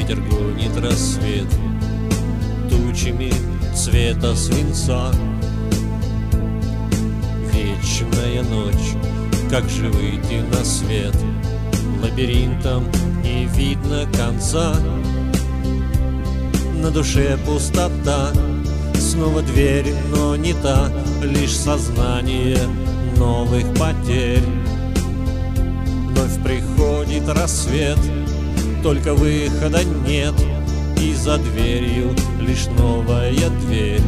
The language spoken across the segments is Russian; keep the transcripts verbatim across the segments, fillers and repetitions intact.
ветер гонит рассвет тучами цвета свинца. Вечная ночь, как же выйти на свет? Лабиринтом не видно конца. На душе пустота, снова дверь, но не та, лишь сознание новых потерь. Вновь приходит рассвет, только выхода нет, и за дверью лишь новая дверь.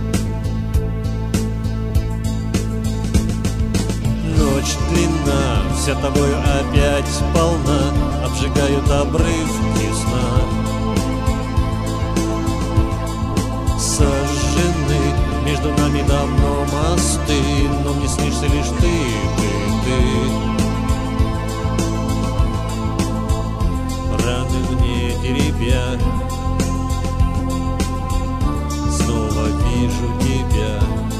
Ночь длинна, вся тобою опять полна, обжигают обрывки сна. Сожжены между нами давно мосты, но мне снишься лишь ты, ты, ты. Раны мне теребя, снова вижу тебя.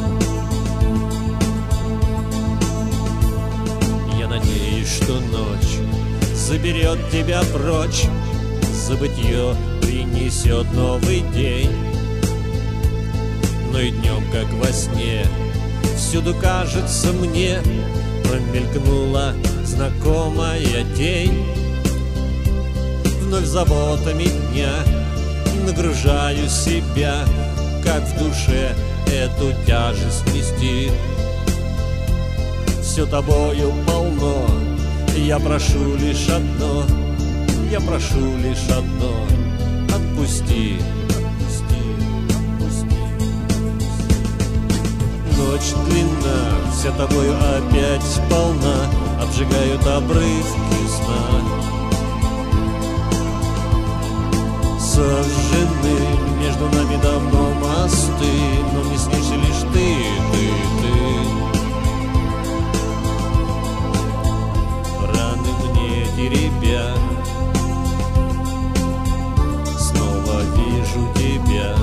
Я надеюсь, что ночь заберет тебя прочь, забытье принесет новый день. Но и днем, как во сне, всюду кажется мне, промелькнула знакомая тень. Вновь заботами дня нагружаю себя, как в душе эту тяжесть нести. Все тобою полно, я прошу лишь одно, я прошу лишь одно: отпусти. Ночь длинна, вся тобою опять полна, обжигают обрывки сна. Сожжены между нами давно мосты, но мне снишься лишь ты, ты, ты. Раны мне теребя, снова вижу тебя.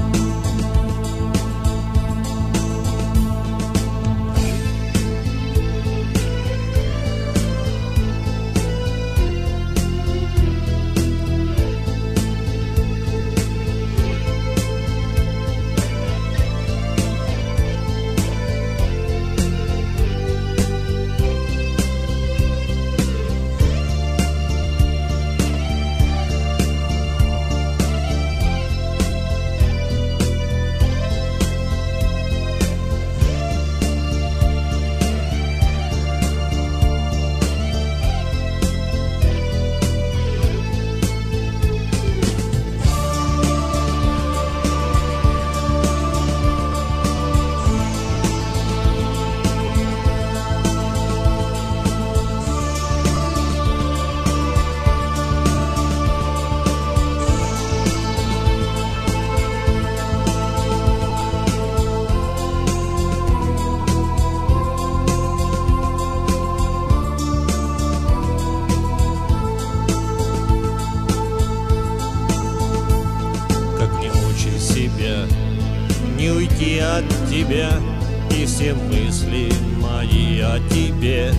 Не уйти от тебя, и все мысли мои о тебе.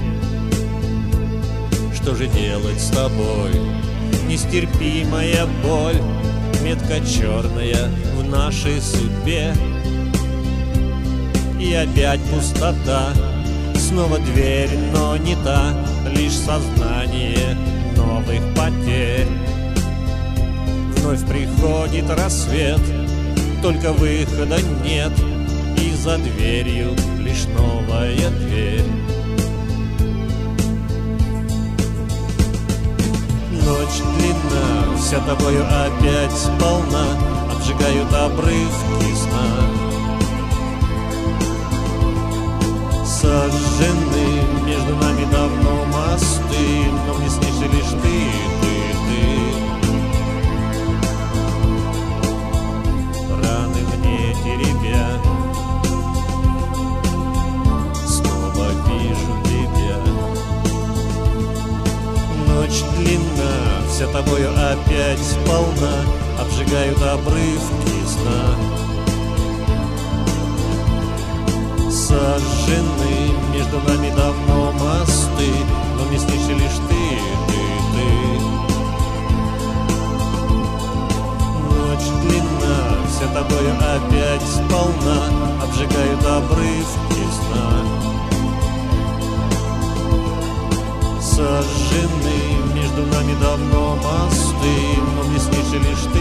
Что же делать с тобой? Нестерпимая боль, метка черная в нашей судьбе. И опять пустота, снова дверь, но не та, лишь сознание новых потерь. Вновь приходит рассвет, только выхода нет, и за дверью лишь новая дверь. Ночь длинна, вся тобою опять полна, обжигают обрывки сна. Сожжены между нами давно мосты, но мне снишься лишь ты, ты, ты. Раны мне теребя, снова вижу тебя. Ночь длинна, вся тобою опять полна, обжигают обрывки сна. Сожжены между нами давно мосты, но мне снишься лишь ты, ты, ты. волна обжигают обрывки сна. Сожжены между нами давно мосты, но мне снишься лишь